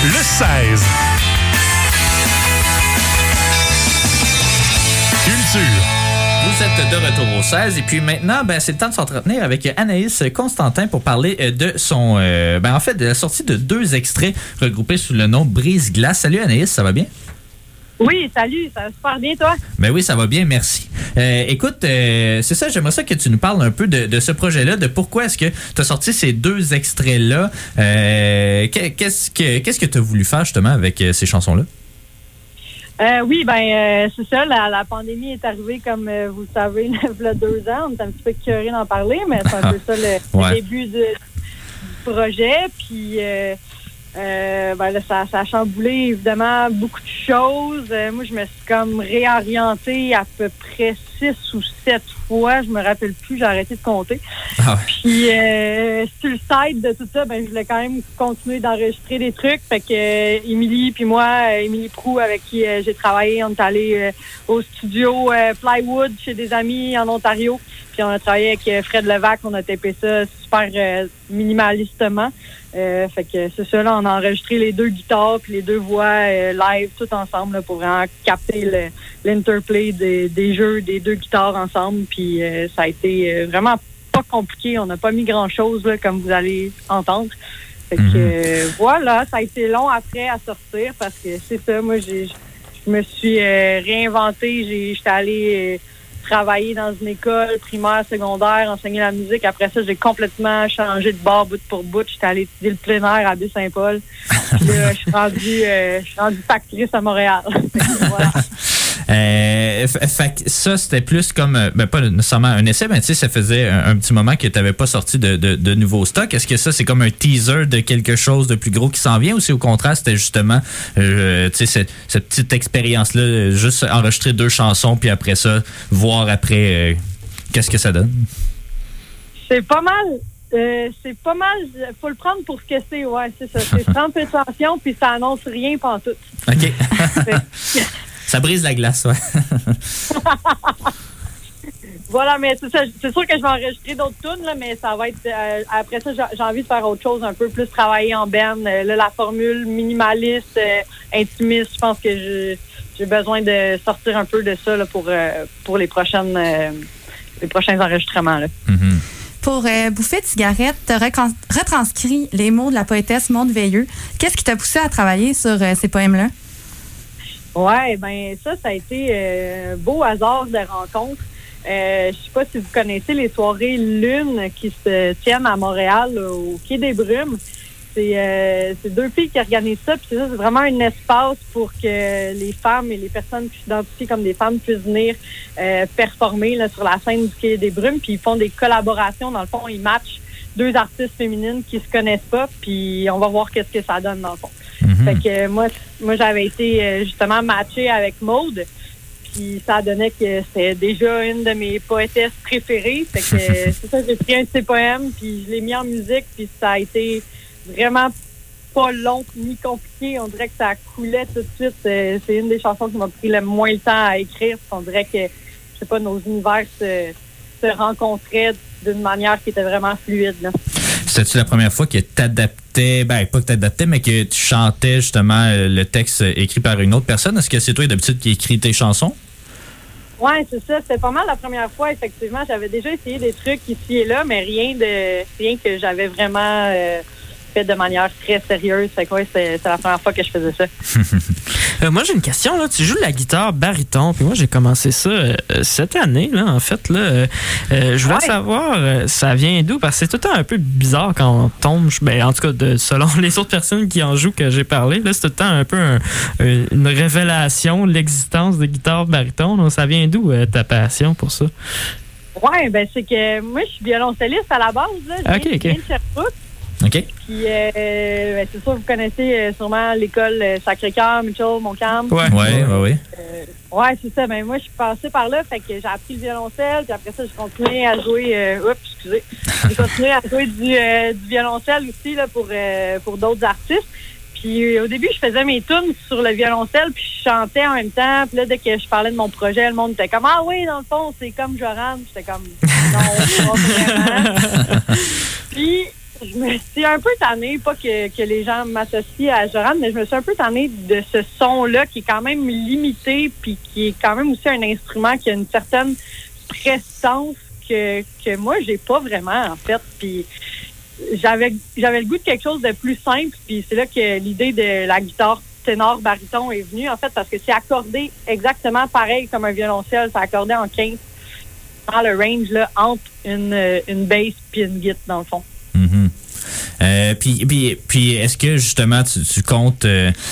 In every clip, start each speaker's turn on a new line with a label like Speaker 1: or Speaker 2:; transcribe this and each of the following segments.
Speaker 1: le 16. Culture.
Speaker 2: Vous êtes de retour au 16 et puis maintenant, c'est le temps de s'entretenir avec Anaïs Constantin pour parler de son, en fait, de la sortie de 2 extraits regroupés sous le nom Brise-Glace. Salut Anaïs, ça va bien?
Speaker 3: Oui, salut, ça va super bien, toi?
Speaker 2: Ben oui, ça va bien, merci. Écoute, c'est ça, j'aimerais ça que tu nous parles un peu de ce projet-là, de pourquoi est-ce que tu as sorti ces 2 extraits-là. Qu'est-ce que tu as voulu faire justement avec ces chansons-là?
Speaker 3: Oui, c'est ça, la pandémie est arrivée, comme vous le savez, il y a 2 ans. On est un petit peu curieux d'en parler, mais c'est un peu ça le début du projet. Puis, là, ça a chamboulé, évidemment, beaucoup de choses. Moi, je me suis comme réorientée à peu près 6 ou 7 fois. Je me rappelle plus, j'ai arrêté de compter. Ah ouais. Puis, sur le site de tout ça, je voulais quand même continuer d'enregistrer des trucs. Fait que Émilie puis moi, Émilie Proulx, avec qui j'ai travaillé, on est allé au studio Plywood chez des amis en Ontario. Puis on a travaillé avec Fred Levac, on a tapé ça super minimalistement. Fait que c'est ça, là, on a enregistré les 2 guitares puis les 2 voix live tout ensemble là, pour vraiment capter l'interplay des jeux des 2 guitares ensemble. Puis ça a été vraiment pas compliqué. On n'a pas mis grand-chose là, comme vous allez entendre. Fait que voilà, ça a été long après à sortir parce que c'est ça, moi je me suis réinventée. J'étais allée travailler dans une école primaire, secondaire, enseigner la musique. Après ça, j'ai complètement changé de bord bout pour bout. J'étais allée étudier le plein air à Baie-Saint-Paul. Puis là, je suis rendue factrice à Montréal. Voilà.
Speaker 2: Fait que ça, c'était plus comme, pas nécessairement un essai, mais tu sais, ça faisait un petit moment que tu n'avais pas sorti de nouveaux stocks. Est-ce que ça, c'est comme un teaser de quelque chose de plus gros qui s'en vient, ou c'est au contraire, c'était justement, tu sais, cette petite expérience-là, juste enregistrer 2 chansons, puis après ça, voir après qu'est-ce que ça donne?
Speaker 3: C'est pas mal, faut le prendre pour ce que c'est, ouais, c'est ça. C'est sans prétention, puis ça annonce rien pantoute.
Speaker 2: OK. Ça brise la glace, ouais.
Speaker 3: Voilà, mais c'est ça. C'est sûr que je vais enregistrer d'autres tunes, là, mais ça va être... après ça, j'ai envie de faire autre chose, un peu plus travailler en band. Là, la formule minimaliste, intimiste, je pense que j'ai besoin de sortir un peu de ça là, pour les prochains enregistrements. Là.
Speaker 4: Mm-hmm. Pour Bouffée de cigarette, tu as retranscrit les mots de la poétesse Maude Veilleux. Qu'est-ce qui t'a poussé à travailler sur ces poèmes-là?
Speaker 3: Ouais, ça a été un beau hasard de rencontre. Je sais pas si vous connaissez les soirées Lune qui se tiennent à Montréal, au Quai des Brumes. C'est 2 filles qui organisent ça, puis c'est vraiment un espace pour que les femmes et les personnes qui s'identifient comme des femmes puissent venir performer là, sur la scène du Quai des Brumes, puis ils font des collaborations. Dans le fond, ils matchent 2 artistes féminines qui se connaissent pas, puis on va voir qu'est-ce que ça donne dans le fond. Mm-hmm. Fait que moi j'avais été justement matchée avec Maude, puis ça donnait que c'était déjà une de mes poétesses préférées. Fait que c'est ça, j'ai pris un de ses poèmes, puis je l'ai mis en musique, puis ça a été vraiment pas long ni compliqué. On dirait que ça coulait tout de suite. C'est une des chansons qui m'a pris le moins le temps à écrire. On dirait que, je sais pas, nos univers se rencontraient d'une manière qui était vraiment fluide, là.
Speaker 2: C'était-tu la première fois que t'adaptais, pas que t'adaptais, mais que tu chantais justement le texte écrit par une autre personne? Est-ce que c'est toi d'habitude qui écris tes chansons?
Speaker 3: Oui, c'est ça. C'était pas mal la première fois, effectivement. J'avais déjà essayé des trucs ici et là, mais rien que j'avais vraiment fait de manière très sérieuse. Fait que c'est la première fois que je faisais ça.
Speaker 5: Moi, j'ai une question. Là. Tu joues de la guitare baryton, puis moi, j'ai commencé ça cette année, là, en fait. Là, je voulais savoir, ça vient d'où? Parce que c'est tout le temps un peu bizarre quand on tombe. En tout cas, selon les autres personnes qui en jouent que j'ai parlé, là, c'est tout le temps un peu une révélation de l'existence de guitare baryton. Donc, ça vient d'où ta passion pour ça?
Speaker 3: Oui, c'est que moi, je suis violoncelliste à la base. Là. Je viens de Sherbrooke.
Speaker 2: OK.
Speaker 3: Puis, c'est sûr, vous connaissez sûrement l'école Sacré-Cœur, Mitchell, Montcalm.
Speaker 2: Oui.
Speaker 3: Ouais, c'est ça. Moi, je suis passée par là, fait que j'ai appris le violoncelle, puis après ça, j'ai continué à jouer... J'ai continué à jouer du violoncelle aussi là, pour d'autres artistes. Puis au début, je faisais mes tunes sur le violoncelle, puis je chantais en même temps. Puis là, dès que je parlais de mon projet, le monde était comme « Ah oui, dans le fond, c'est comme Joran. » J'étais comme « Non, pas vraiment. » Puis je me suis un peu tannée, pas que les gens m'associent à Joran, mais je me suis un peu tannée de ce son-là qui est quand même limité, puis qui est quand même aussi un instrument qui a une certaine présence que moi, j'ai pas vraiment, en fait. Puis j'avais le goût de quelque chose de plus simple, puis c'est là que l'idée de la guitare ténor-baryton est venue, en fait, parce que c'est accordé exactement pareil comme un violoncelle, c'est accordé en 15 dans le range là, entre une bass puis une guitare, dans le fond.
Speaker 2: Mm-hmm. Puis est-ce que, justement, tu comptes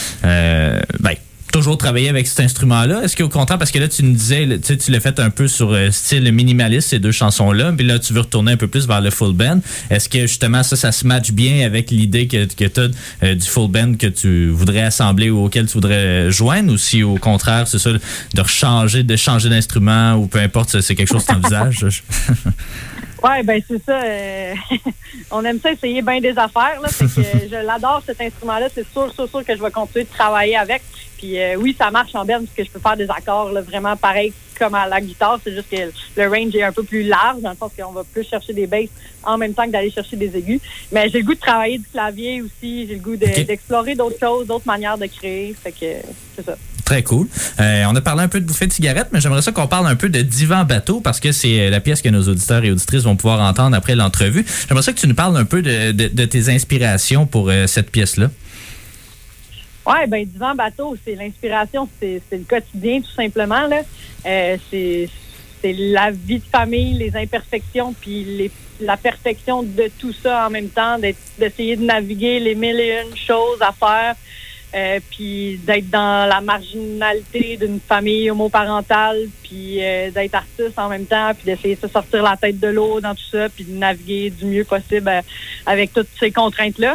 Speaker 2: toujours travailler avec cet instrument-là? Est-ce qu'au contraire, parce que là, tu nous disais, tu l'as fait un peu sur style minimaliste, ces deux chansons-là, puis là, tu veux retourner un peu plus vers le full band. Est-ce que, justement, ça se match bien avec l'idée que tu as du full band que tu voudrais assembler ou auquel tu voudrais joindre, ou si, au contraire, c'est ça, de changer d'instrument, ou peu importe, c'est quelque chose que tu envisages?
Speaker 3: Ouais, ben c'est ça. On aime ça essayer bien des affaires, là. Fait que je l'adore, cet instrument-là. C'est sûr que je vais continuer de travailler avec. Puis oui, ça marche en berne parce que je peux faire des accords là, vraiment pareils comme à la guitare. C'est juste que le range est un peu plus large, dans le sens qu'on va plus chercher des basses en même temps que d'aller chercher des aigus. Mais j'ai le goût de travailler du clavier aussi. J'ai le goût d'explorer d'autres choses, d'autres manières de créer. Fait que c'est ça.
Speaker 2: Très cool. On a parlé un peu de bouffée de cigarette, mais j'aimerais ça qu'on parle un peu de Divan Bateau, parce que c'est la pièce que nos auditeurs et auditrices vont pouvoir entendre après l'entrevue. J'aimerais ça que tu nous parles un peu de tes inspirations pour cette pièce-là.
Speaker 3: Ouais, ben Divan Bateau, c'est l'inspiration, c'est le quotidien tout simplement là. C'est la vie de famille, les imperfections, puis la perfection de tout ça en même temps, d'essayer de naviguer les 1001 choses à faire. Puis d'être dans la marginalité d'une famille homoparentale, puis d'être artiste en même temps, puis d'essayer de se sortir la tête de l'eau dans tout ça, puis de naviguer du mieux possible avec toutes ces contraintes-là.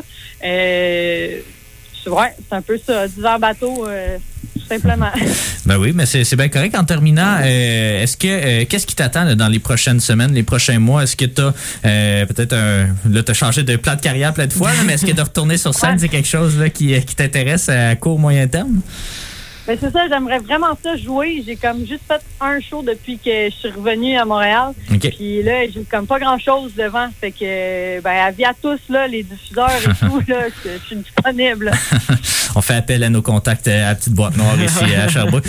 Speaker 3: C'est un peu ça, Divan Bateau, tout simplement.
Speaker 2: Ben oui, mais c'est bien correct. En terminant, qu'est-ce qui t'attend là, dans les prochaines semaines, les prochains mois? Est-ce que tu as peut-être là, tu as changé de plan de carrière plein de fois, là, mais est-ce que de retourner sur scène, c'est quelque chose là, qui t'intéresse à court, moyen terme?
Speaker 3: Ben c'est ça, j'aimerais vraiment ça jouer. J'ai comme juste fait un show depuis que je suis revenue à Montréal.
Speaker 2: Okay.
Speaker 3: Puis là, j'ai comme pas grand-chose devant. Fait que, avis à tous, là, les diffuseurs et tout, là, que je suis disponible.
Speaker 2: On fait appel à nos contacts à la petite boîte noire ici à Sherbrooke.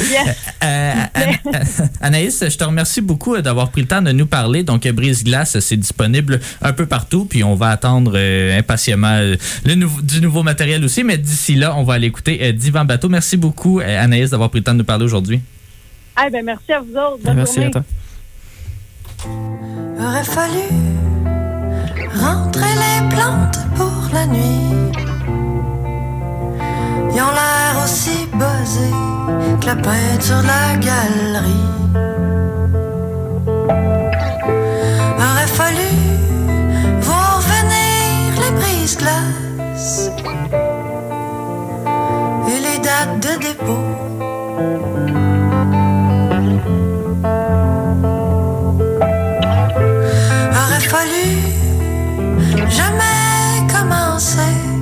Speaker 2: Yes. Anaïs, je te remercie beaucoup d'avoir pris le temps de nous parler. Donc, Brise-Glace, c'est disponible un peu partout. Puis, on va attendre impatiemment du nouveau matériel aussi. Mais d'ici là, on va aller écouter Divan Bateau. Merci beaucoup, Anaïs, d'avoir pris le temps de nous parler aujourd'hui.
Speaker 3: Merci à vous autres. Bonne
Speaker 5: merci
Speaker 3: journée.
Speaker 5: À toi.
Speaker 1: Aurait fallu rentrer les plantes pour la nuit. Ils ont l'air aussi buzzés que la peinture de la galerie. Aurait fallu voir venir les brises-glaces et les dates de dépôt. Aurait fallu jamais commencer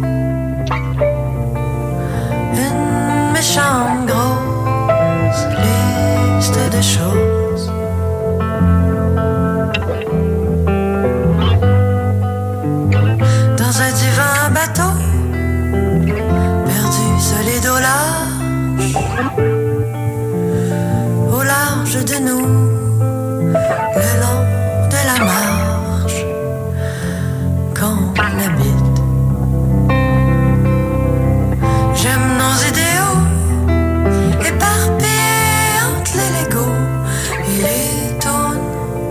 Speaker 1: une méchante grosse liste de choses. Dans un divan bateau, perdu solide au large de nous, le long de la marche qu'on habite. J'aime nos idéaux éparpillés entre les Legos et les tonnes.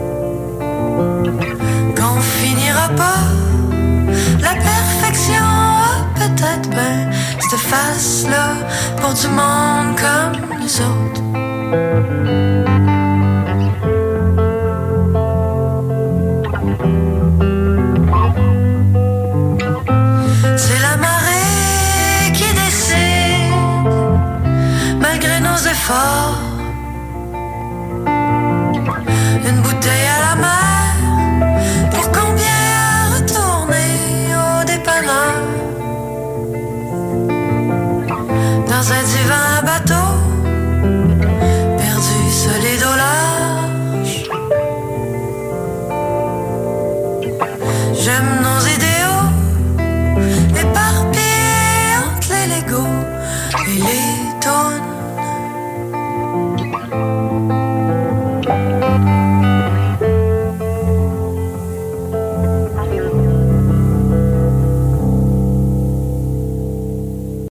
Speaker 1: Qu'on finira pas, la perfection a peut-être ben cette face-là pour du monde comme nous autres. C'est la marée qui décide, malgré nos efforts. Une bouteille à la mer, pour combien retourner au dépanneur? Dans un divan bateau, perdu solide au large. J'aime nos idéaux Lego et les tonnes.